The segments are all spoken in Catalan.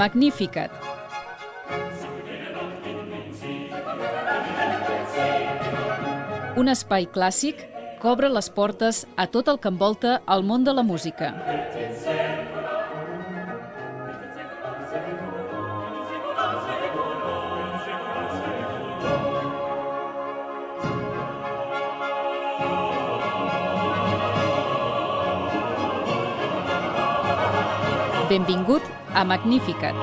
Magnificat. Un espai clàssic que obre les portes a tot el que envolta el món de la música. Benvingut a Magnificat.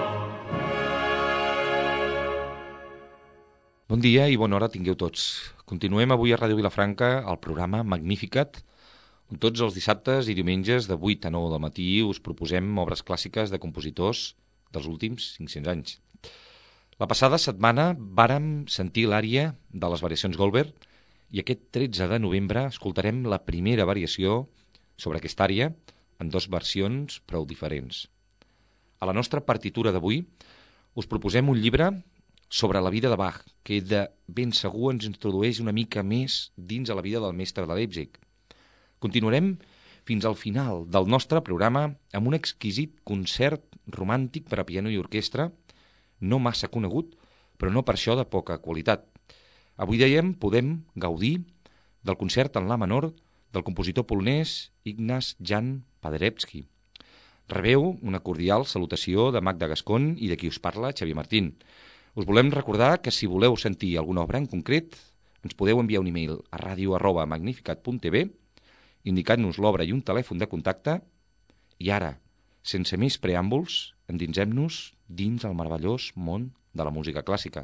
Bon dia i bona hora tingueu tots. Continuem avui a Ràdio Vilafranca el programa Magnificat, on tots els dissabtes i diumenges de 8 a 9 del matí us proposem obres clàssiques de compositors dels últims 500 anys. La passada setmana vàrem sentir l'ària de les variacions Goldberg i aquest 13 de novembre escoltarem la primera variació sobre aquesta ària en dues versions prou diferents. A la nostra partitura d'avui us proposem un llibre sobre la vida de Bach, que de ben segur ens introdueix una mica més dins a la vida del mestre de Leipzig. Continuarem fins al final del nostre programa amb un exquisit concert romàntic per a piano i orquestra, no massa conegut, però no per això de poca qualitat. Avui dèiem, podem gaudir del concert en la menor del compositor polonès Ignaz Jan Paderewski. Rebeu una cordial salutació de Magda Gascon i de qui us parla, Xavier Martín. Us volem recordar que si voleu sentir alguna obra en concret, ens podeu enviar un e-mail a radio@magnificat.tv indicant-nos l'obra i un telèfon de contacte. I ara, sense més preàmbuls, endinsem-nos dins el meravellós món de la música clàssica.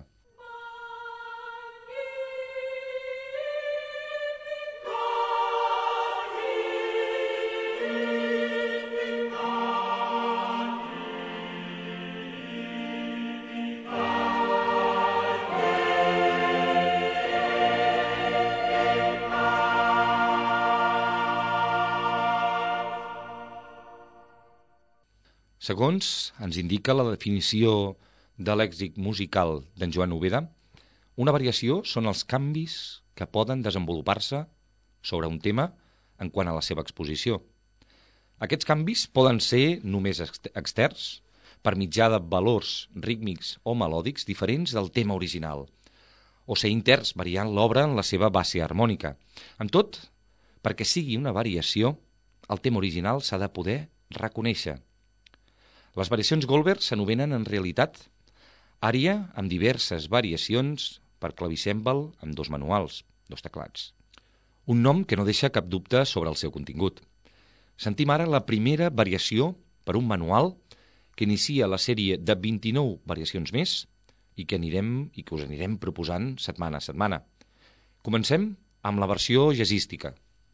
Segons ens indica la definició de lèxic musical d'en Joan Ubeda, una variació són els canvis que poden desenvolupar-se sobre un tema en quant a la seva exposició. Aquests canvis poden ser només externs, per mitjà de valors rítmics o melòdics diferents del tema original, o ser interns variant l'obra en la seva base harmònica. Amb tot, perquè sigui una variació, el tema original s'ha de poder reconèixer. Les variacions Goldberg s'anomenen en realitat ària amb diverses variacions per clavicèmbal amb dos manuals, dos teclats. Un nom que no deixa cap dubte sobre el seu contingut. Sentim ara la primera variació per un manual que inicia la sèrie de 29 variacions més i que us anirem proposant setmana a setmana. Comencem amb la versió jazzística.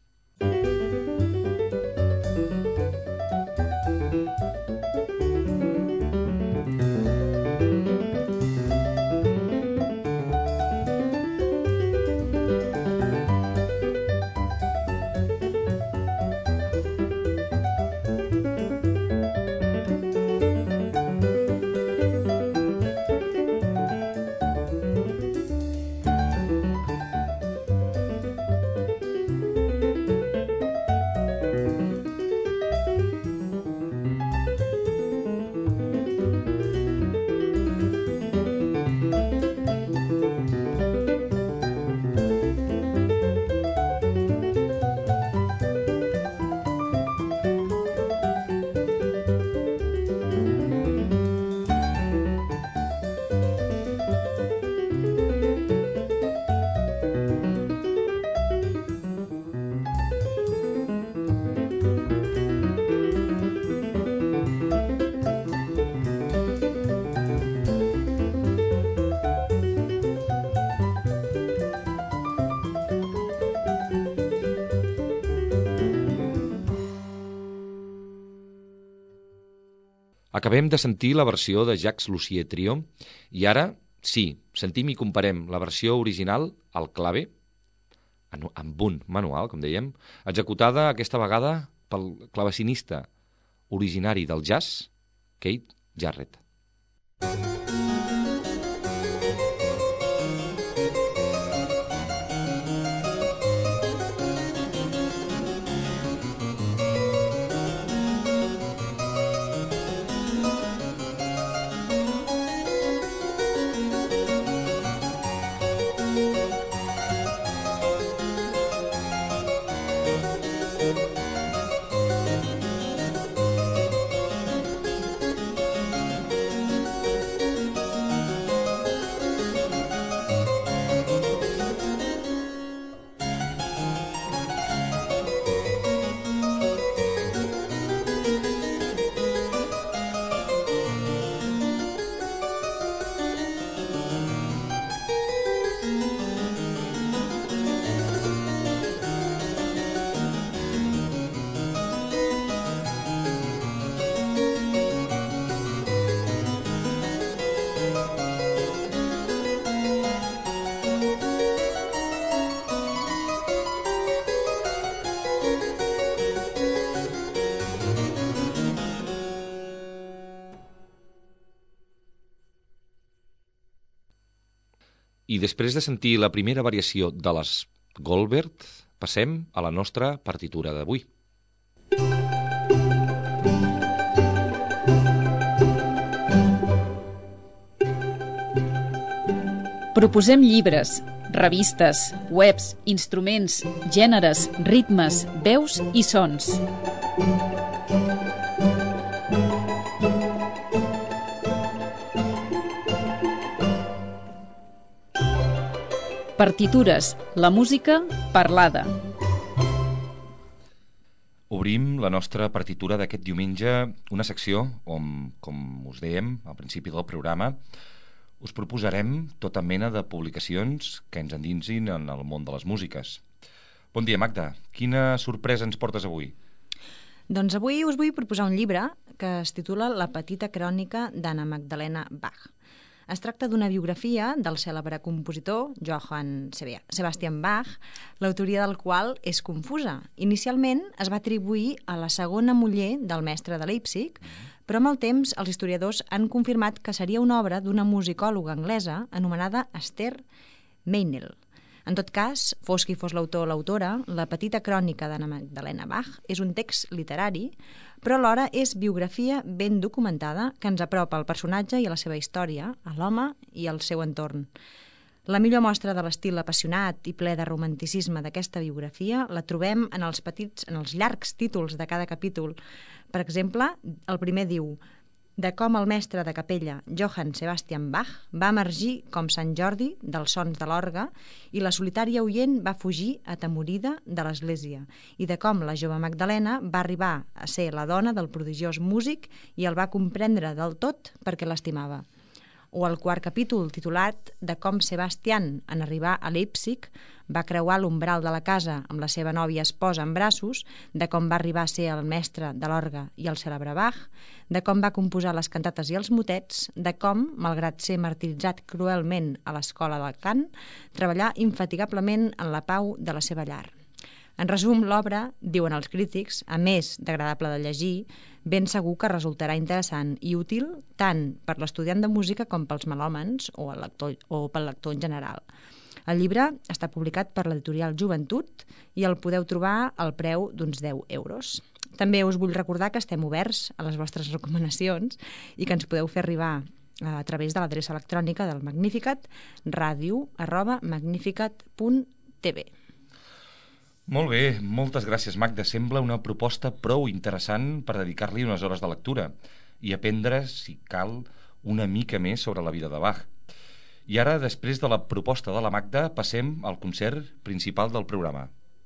Acabem de sentir la versió de Jacques Lussier Trio i ara, sí, sentim i comparem la versió original al clave, amb un manual, com dèiem, executada aquesta vegada pel clavecinista originari del jazz, Keith Jarrett. I després de sentir la primera variació de les Goldberg, passem a la nostra partitura d'avui. Proposem llibres, revistes, webs, instruments, gèneres, ritmes, veus i sons. Partitures, la música parlada. Obrim la nostra partitura d'aquest diumenge, una secció on, com us dèiem al principi del programa, us proposarem tota mena de publicacions que ens endinsin en el món de les músiques. Bon dia, Magda. Quina sorpresa ens portes avui? Doncs avui us vull proposar un llibre que es titula La petita crònica d'Anna Magdalena Bach. Es tracta d'una biografia del cèlebre compositor Johann Sebastian Bach, l'autoria del qual és confusa. Inicialment es va atribuir a la segona muller del mestre de Leipzig, però amb el temps els historiadors han confirmat que seria una obra d'una musicòloga anglesa anomenada Esther Meinel. En tot cas, fos qui fos l'autor o l'autora, la petita crònica d'Anna Magdalena Bach és un text literari, però alhora és biografia ben documentada que ens apropa al personatge i a la seva història, a l'home i al seu entorn. La millor mostra de l'estil apassionat i ple de romanticisme d'aquesta biografia la trobem en els llargs títols de cada capítol. Per exemple, el primer diu: de com el mestre de capella Johann Sebastian Bach va emergir com Sant Jordi dels sons de l'orgue i la solitària oient va fugir atemorida de l'església, i de com la jove Magdalena va arribar a ser la dona del prodigiós músic i el va comprendre del tot perquè l'estimava. O el quart capítol, titulat de com Sebastian, en arribar a Leipzig, va creuar l'umbral de la casa amb la seva nòvia esposa en braços, de com va arribar a ser el mestre de l'orgue i el cèlebre Bach, de com va composar les cantates i els motets, de com, malgrat ser martiritzat cruelment a l'escola del cant, treballà infatigablement en la pau de la seva llar. En resum, l'obra, diuen els crítics, a més d'agradable de llegir, ben segur que resultarà interessant i útil tant per l'estudiant de música com pels melòmans o pel lector en general. El llibre està publicat per l'editorial Joventut i el podeu trobar al preu d'uns 10 euros. També us vull recordar que estem oberts a les vostres recomanacions i que ens podeu fer arribar a través de l'adreça electrònica del Magnificat, radio@magnificat.tv. Molt bé, moltes gràcies, Magda. Sembla una proposta prou interessant per dedicar-li unes hores de lectura i aprendre, si cal, una mica més sobre la vida de Bach. I ara, després de la proposta de la Magda, passem al concert principal del programa.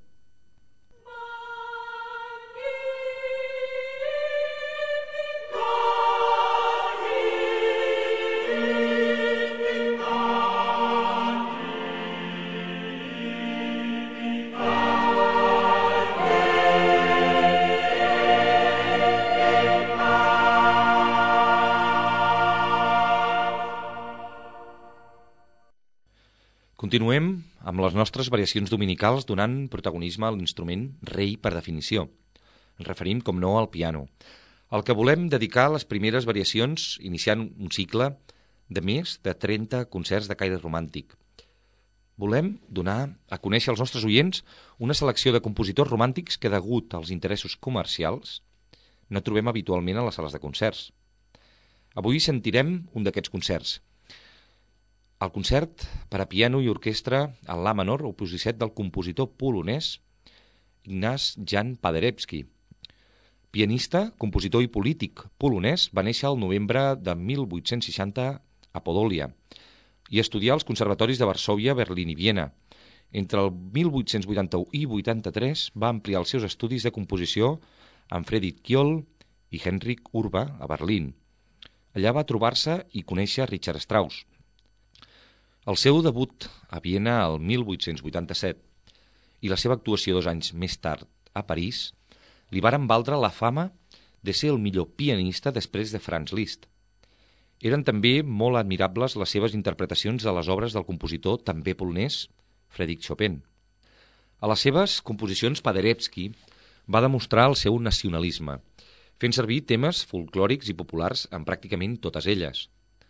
Continuem amb les nostres variacions dominicals donant protagonisme a l'instrument rei per definició. Ens referim, com no, al piano. Al que volem dedicar les primeres variacions iniciant un cicle de més de 30 concerts de caire romàntic. Volem donar a conèixer als nostres oients una selecció de compositors romàntics que, degut als interessos comercials, no trobem habitualment a les sales de concerts. Avui sentirem un d'aquests concerts. El concert per a piano i orquestra en la menor, opus 17 del compositor polonès Ignaz Jan Paderewski. Pianista, compositor i polític polonès, va néixer el novembre de 1860 a Podòlia i estudià als conservatoris de Varsòvia, Berlín i Viena. Entre el 1881 i 83 va ampliar els seus estudis de composició amb Friedrich Kjöll i Heinrich Urba a Berlín. Allà va trobar-se i conèixer Richard Strauss. El seu debut a Viena el 1887 i la seva actuació 2 anys més tard a París li varen valdre la fama de ser el millor pianista després de Franz Liszt. Eren també molt admirables les seves interpretacions de les obres del compositor també polonès Frédéric Chopin. A les seves composicions Paderewski va demostrar el seu nacionalisme, fent servir temes folclòrics i populars en pràcticament totes elles.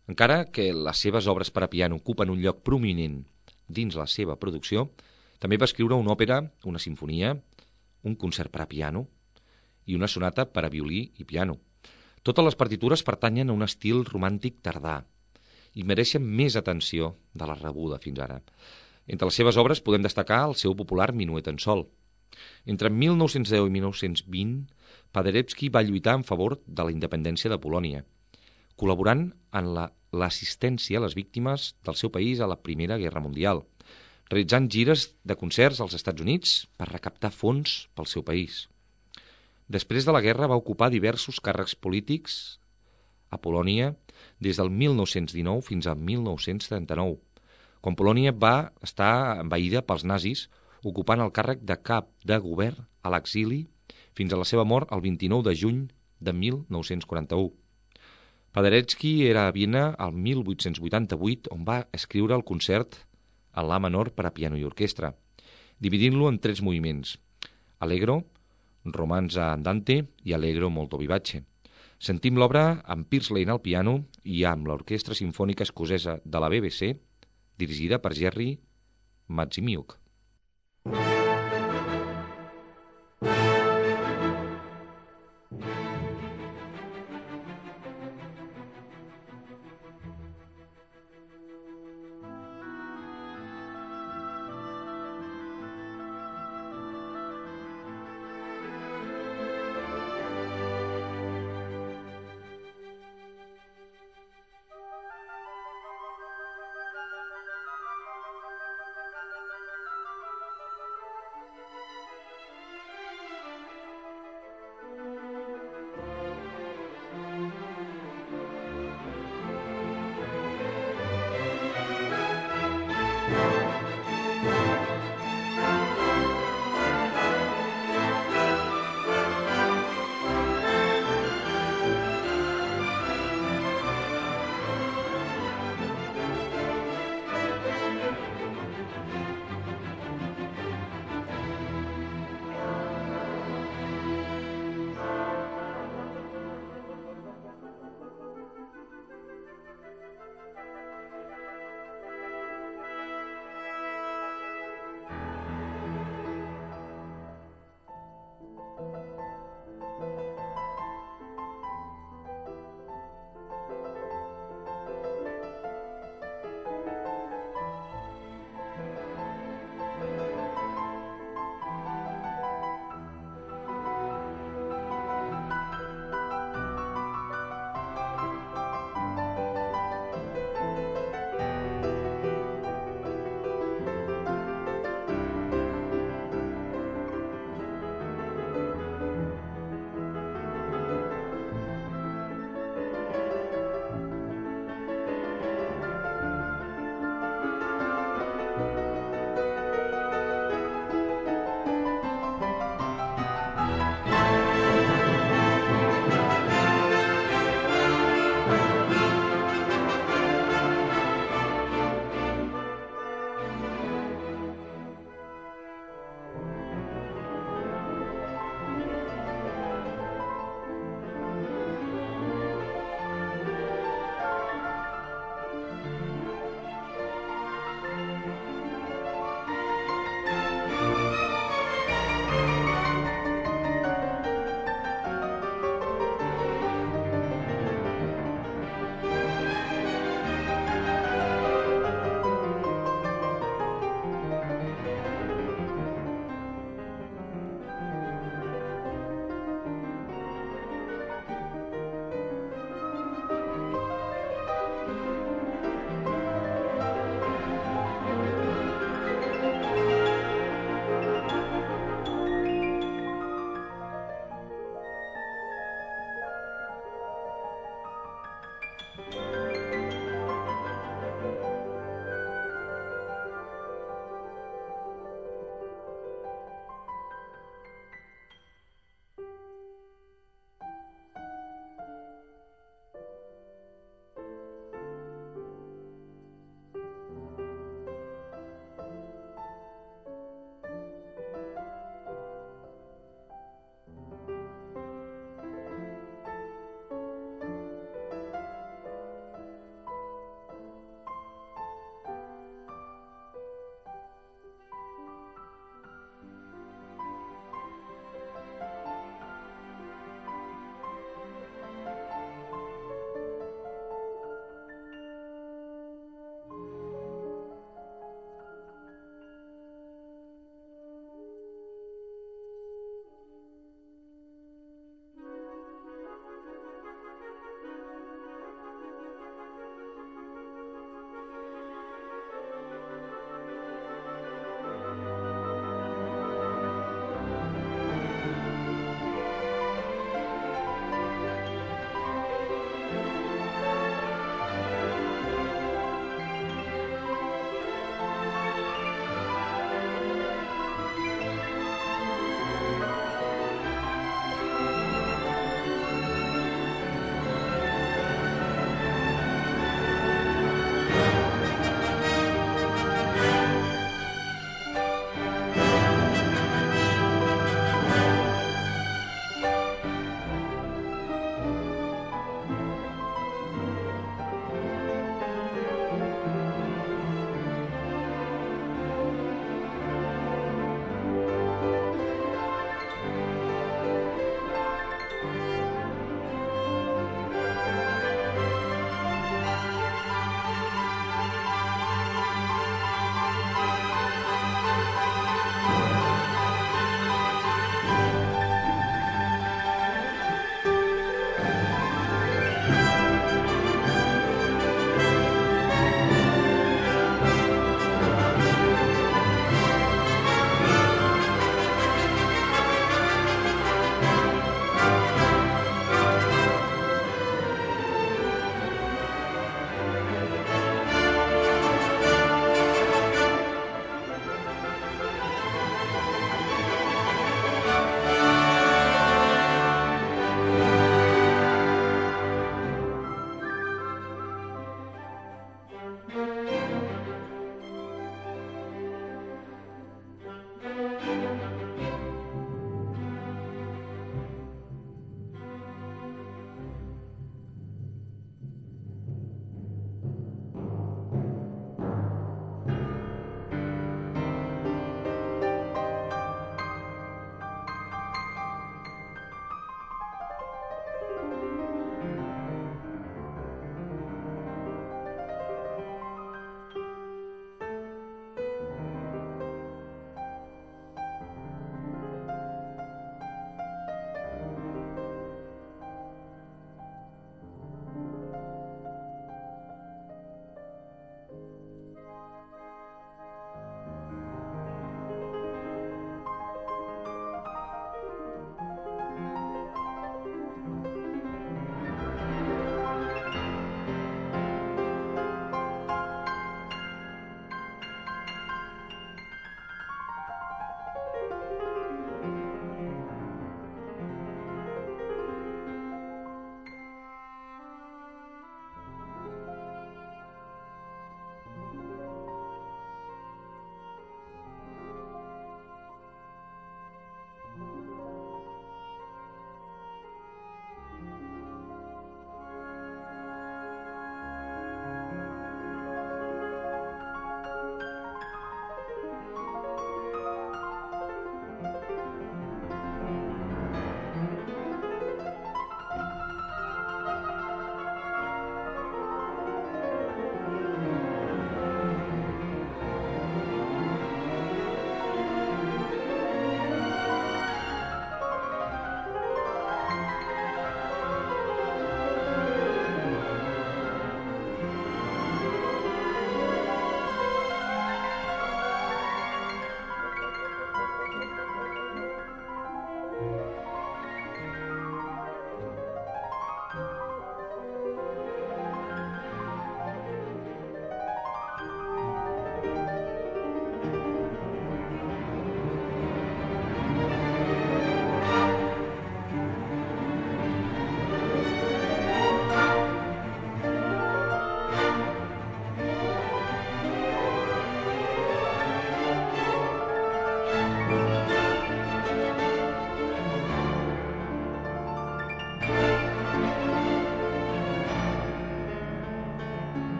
Encara que les seves obres per a piano ocupen un lloc prominent dins la seva producció, també va escriure una òpera, una sinfonia, un concert per a piano i una sonata per a violí i piano. Totes les partitures pertanyen a un estil romàntic tardà i mereixen més atenció de la rebuda fins ara. Entre les seves obres podem destacar el seu popular Minuet en sol. Entre 1910 i 1920, Paderewski va lluitar en favor de la independència de Polònia, col·laborant en l'assistència a les víctimes del seu país a la Primera Guerra Mundial, realitzant gires de concerts als Estats Units per recaptar fons pel seu país. Després de la guerra va ocupar diversos càrrecs polítics a Polònia des del 1919 fins al 1939, quan Polònia va estar envaïda pels nazis, ocupant el càrrec de cap de govern a l'exili fins a la seva mort el 29 de juny de 1941. Paderewski era a Viena el 1888, on va escriure el concert en la menor per a piano i orquestra, dividint-lo en 3 moviments: Allegro, Romanza andante i Allegro molto vivace. Sentim l'obra amb Piers Lane al piano i amb l'Orquestra Simfònica Escocesa de la BBC, dirigida per Jerry Matsimiuk.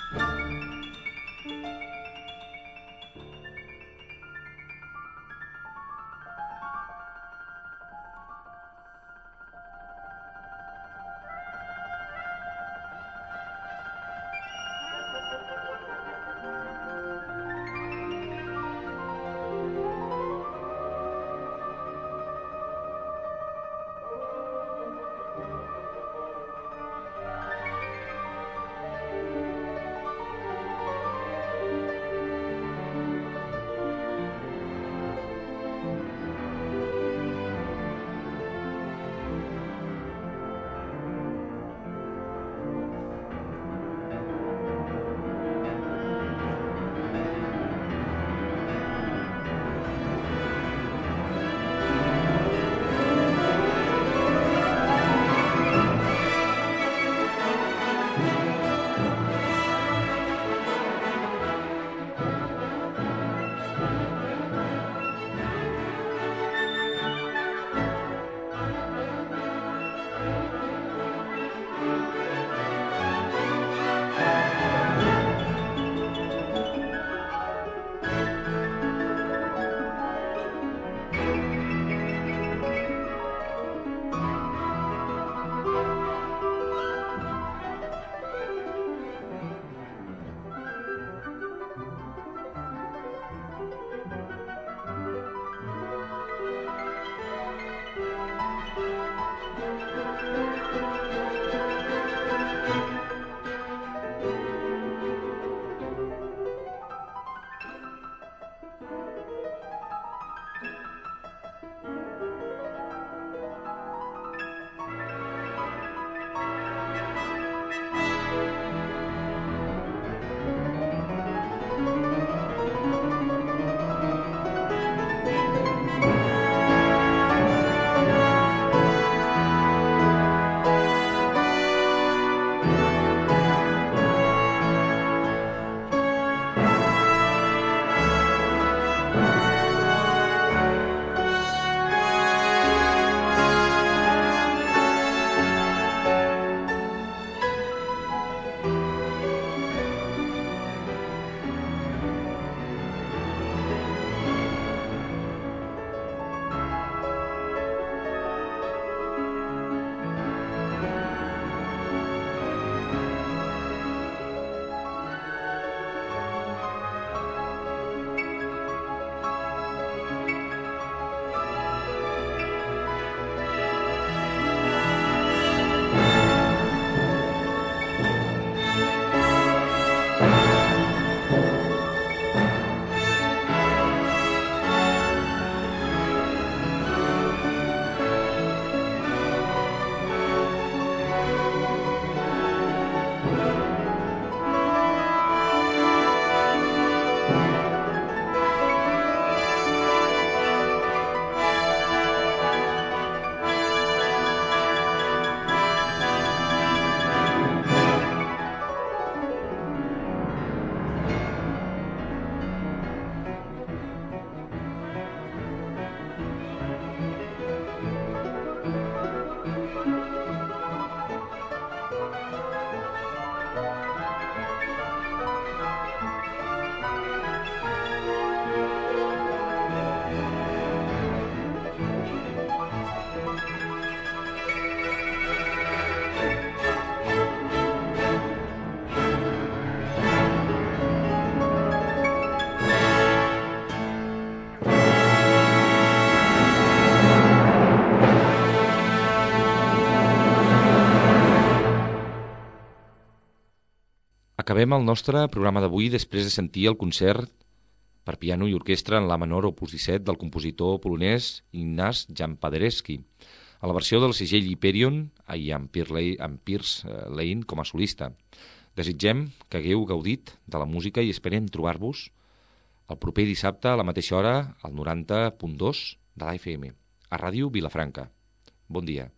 Acabem el nostre programa d'avui després de sentir el concert per piano i orquestra en la menor opus 17 del compositor polonès Ignaz Jan Paderewski, a la versió del segell Hyperion i amb Piers Lane com a solista. Desitgem que hagueu gaudit de la música i esperem trobar-vos el proper dissabte a la mateixa hora al 90.2 de l'AFM, a Ràdio Vilafranca. Bon dia.